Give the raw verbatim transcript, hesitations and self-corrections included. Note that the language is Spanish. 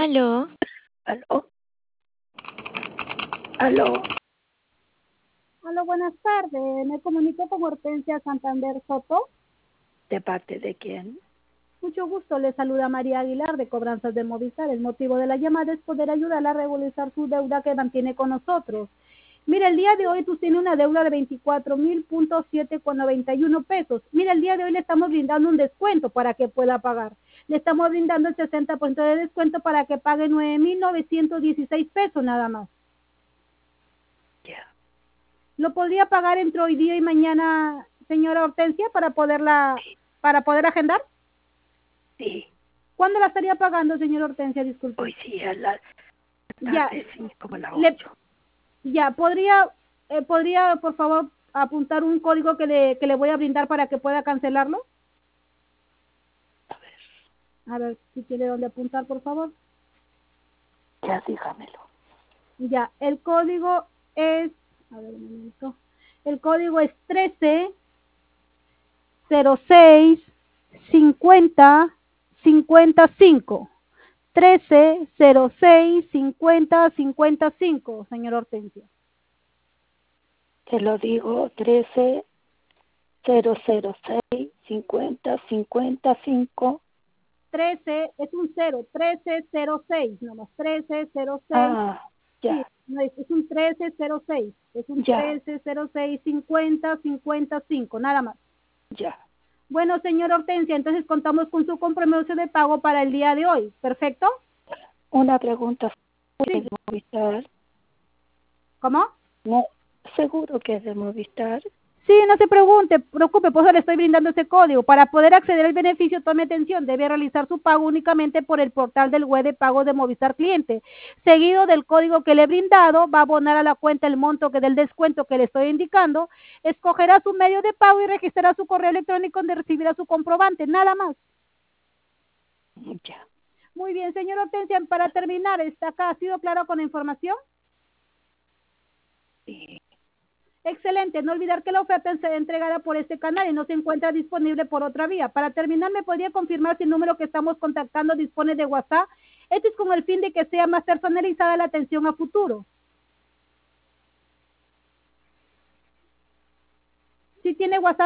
Aló, ¿Aló? ¿Aló? Hola, buenas tardes. Me comunico con Hortensia Santander Soto. ¿De parte de quién? Mucho gusto. Le saluda María Aguilar de Cobranzas de Movistar. El motivo de la llamada es poder ayudarla a regularizar su deuda que mantiene con nosotros. Mira, el día de hoy tú tienes una deuda de veinticuatro mil punto siete con noventa y uno pesos. Mira, el día de hoy le estamos brindando un descuento para que pueda pagar. Le estamos brindando el sesenta por ciento de descuento para que pague nueve mil novecientos dieciséis pesos nada más. Ya. ¿Lo podría pagar entre hoy día y mañana, señora Hortensia, para poderla, Sí, para poder agendar? sí. ¿Cuándo la estaría pagando, señora Hortensia? Disculpe. Hoy sí, a la Ya, tarde, sí, como a las le, ocho. ya, podría, eh, podría, por favor, apuntar un código que le, que le voy a brindar para que pueda cancelarlo. A ver, A ver, si tiene dónde apuntar, por favor. ya dígamelo. Ya, el código es, a ver un momento, el código es trece cero seis cincuenta cincuenta y cinco. trece cero seis cincuenta cincuenta y cinco, señor Hortensia. Te lo digo, trece cero cero seis cincuenta cincuenta y cinco. trece es un cero, trece cero seis, nomás trece cero seis, Ah, sí, ya, no es, es un trece cero seis, es un ya, trece cero seis cincuenta cincuenta y cinco, nada más. ya. Bueno, señor Hortensia, entonces contamos con su compromiso de pago para el día de hoy, ¿perfecto? Una pregunta, ¿es Sí, de Movistar? ¿cómo? No, seguro que es de Movistar. Sí, no se pregunte, preocupe, pues le estoy brindando ese código. Para poder acceder al beneficio, tome atención, debe realizar su pago únicamente por el portal del web de pago de Movistar Cliente. Seguido del código que le he brindado, va a abonar a la cuenta el monto que del descuento que le estoy indicando, escogerá su medio de pago y registrará su correo electrónico donde recibirá su comprobante, nada más. Ya. Muy bien, señor Hortensia, para terminar, ¿está acá? ¿Ha sido claro con la información? Sí. Excelente, no olvidar que la oferta se entregará por este canal y no se encuentra disponible por otra vía. Para terminar, ¿me podría confirmar si el número que estamos contactando dispone de WhatsApp? Esto es con el fin de que sea más personalizada la atención a futuro. Si tiene WhatsApp.